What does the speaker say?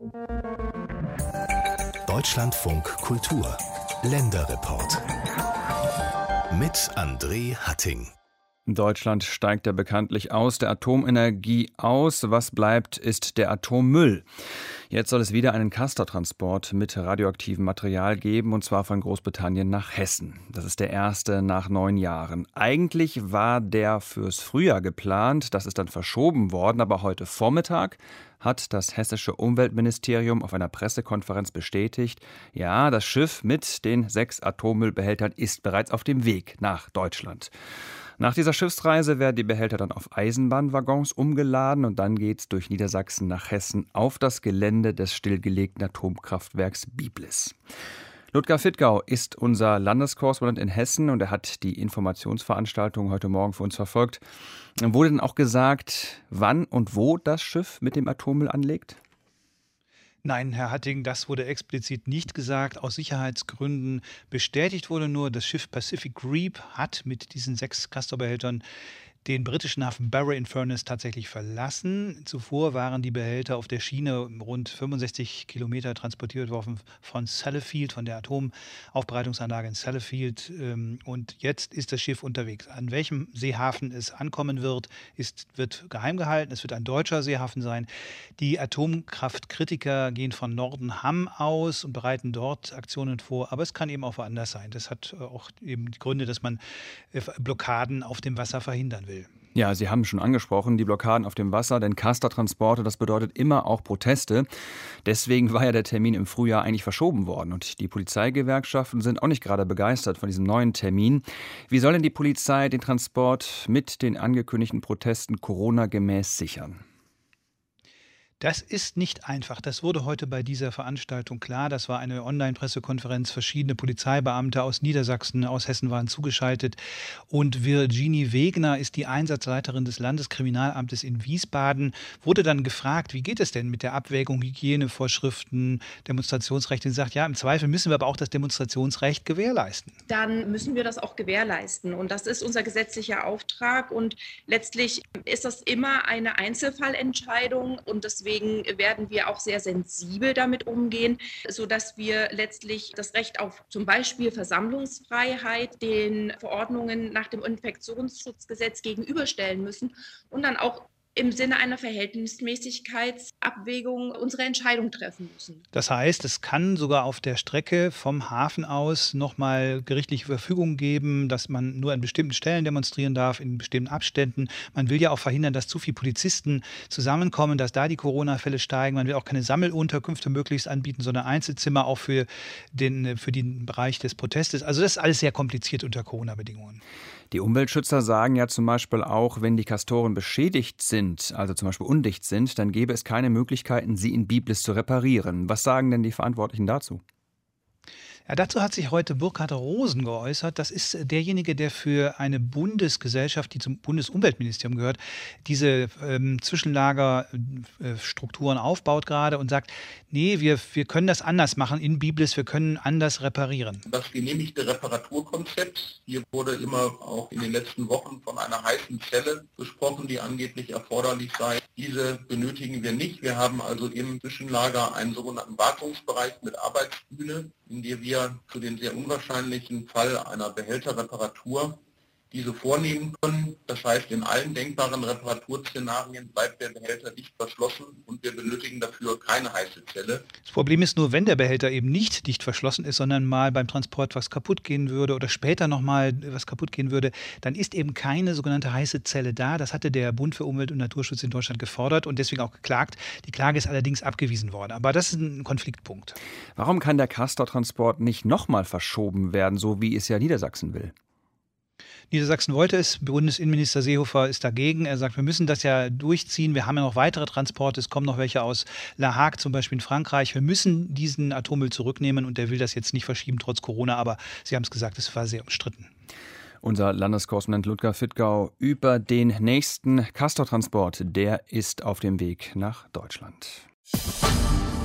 Deutschlandfunk Kultur Länderreport mit André Hatting. Deutschland steigt ja bekanntlich aus der Atomenergie aus. Was bleibt, ist der Atommüll. Jetzt soll es wieder einen Castortransport mit radioaktivem Material geben, und zwar von Großbritannien nach Hessen. Das ist der erste nach 9 Jahren. Eigentlich war der fürs Frühjahr geplant, das ist dann verschoben worden, aber heute Vormittag hat das hessische Umweltministerium auf einer Pressekonferenz bestätigt, ja, das Schiff mit den 6 Atommüllbehältern ist bereits auf dem Weg nach Deutschland. Nach dieser Schiffsreise werden die Behälter dann auf Eisenbahnwaggons umgeladen und dann geht's durch Niedersachsen nach Hessen auf das Gelände des stillgelegten Atomkraftwerks Biblis. Ludger Fittgau ist unser Landeskorrespondent in Hessen und er hat die Informationsveranstaltung heute Morgen für uns verfolgt. Wurde denn auch gesagt, wann und wo das Schiff mit dem Atommüll anlegt? Nein, Herr Hatting, das wurde explizit nicht gesagt. Aus Sicherheitsgründen bestätigt wurde nur, das Schiff Pacific Reap hat mit diesen 6 Castor-Behältern den britischen Hafen Barrow-in-Furness tatsächlich verlassen. Zuvor waren die Behälter auf der Schiene rund 65 Kilometer transportiert worden von Sellafield, von der Atomaufbereitungsanlage in Sellafield. Und jetzt ist das Schiff unterwegs. An welchem Seehafen es ankommen wird geheim gehalten. Es wird ein deutscher Seehafen sein. Die Atomkraftkritiker gehen von Nordenham aus und bereiten dort Aktionen vor. Aber es kann eben auch woanders sein. Das hat auch eben die Gründe, dass man Blockaden auf dem Wasser verhindern will. Ja, Sie haben schon angesprochen, die Blockaden auf dem Wasser, denn Castortransporte, das bedeutet immer auch Proteste. Deswegen war ja der Termin im Frühjahr eigentlich verschoben worden. Und die Polizeigewerkschaften sind auch nicht gerade begeistert von diesem neuen Termin. Wie soll denn die Polizei den Transport mit den angekündigten Protesten Corona-gemäß sichern? Das ist nicht einfach. Das wurde heute bei dieser Veranstaltung klar. Das war eine Online-Pressekonferenz. Verschiedene Polizeibeamte aus Niedersachsen, aus Hessen waren zugeschaltet. Und Virginie Wegner ist die Einsatzleiterin des Landeskriminalamtes in Wiesbaden. Wurde dann gefragt, wie geht es denn mit der Abwägung Hygienevorschriften, Demonstrationsrechte? Sie sagt, ja, im Zweifel müssen wir aber auch das Demonstrationsrecht gewährleisten. Dann müssen wir das auch gewährleisten. Und das ist unser gesetzlicher Auftrag. Und letztlich ist das immer eine Einzelfallentscheidung. Und deswegen werden wir auch sehr sensibel damit umgehen, sodass wir letztlich das Recht auf zum Beispiel Versammlungsfreiheit den Verordnungen nach dem Infektionsschutzgesetz gegenüberstellen müssen und dann auch im Sinne einer Verhältnismäßigkeitsabwägung unsere Entscheidung treffen müssen. Das heißt, es kann sogar auf der Strecke vom Hafen aus nochmal gerichtliche Verfügung geben, dass man nur an bestimmten Stellen demonstrieren darf, in bestimmten Abständen. Man will ja auch verhindern, dass zu viele Polizisten zusammenkommen, dass da die Corona-Fälle steigen. Man will auch keine Sammelunterkünfte möglichst anbieten, sondern Einzelzimmer auch für den Bereich des Protestes. Also das ist alles sehr kompliziert unter Corona-Bedingungen. Die Umweltschützer sagen ja zum Beispiel auch, wenn die Castoren beschädigt sind, also zum Beispiel undicht sind, dann gäbe es keine Möglichkeiten, sie in Biblis zu reparieren. Was sagen denn die Verantwortlichen dazu? Ja, dazu hat sich heute Burkhard Rosen geäußert. Das ist derjenige, der für eine Bundesgesellschaft, die zum Bundesumweltministerium gehört, diese Zwischenlagerstrukturen aufbaut gerade und sagt, nee, wir können das anders machen in Biblis, wir können anders reparieren. Das genehmigte Reparaturkonzept, hier wurde immer auch in den letzten Wochen von einer heißen Zelle gesprochen, die angeblich erforderlich sei. Diese benötigen wir nicht. Wir haben also im Zwischenlager einen sogenannten Wartungsbereich mit Arbeitsbühne, in der wir für den sehr unwahrscheinlichen Fall einer Behälterreparatur diese vornehmen können. Das heißt, in allen denkbaren Reparaturszenarien bleibt der Behälter dicht verschlossen und wir benötigen dafür keine heiße Zelle. Das Problem ist nur, wenn der Behälter eben nicht dicht verschlossen ist, sondern mal beim Transport was kaputt gehen würde oder später nochmal was kaputt gehen würde, dann ist eben keine sogenannte heiße Zelle da. Das hatte der Bund für Umwelt und Naturschutz in Deutschland gefordert und deswegen auch geklagt. Die Klage ist allerdings abgewiesen worden. Aber das ist ein Konfliktpunkt. Warum kann der Castortransport nicht nochmal verschoben werden, so wie es ja Niedersachsen will? Niedersachsen wollte es, Bundesinnenminister Seehofer ist dagegen. Er sagt, wir müssen das ja durchziehen. Wir haben ja noch weitere Transporte. Es kommen noch welche aus La Hague, zum Beispiel in Frankreich. Wir müssen diesen Atommüll zurücknehmen und er will das jetzt nicht verschieben, trotz Corona. Aber Sie haben es gesagt, es war sehr umstritten. Unser Landeskorrespondent Ludger Fittgau über den nächsten Castortransport. Der ist auf dem Weg nach Deutschland.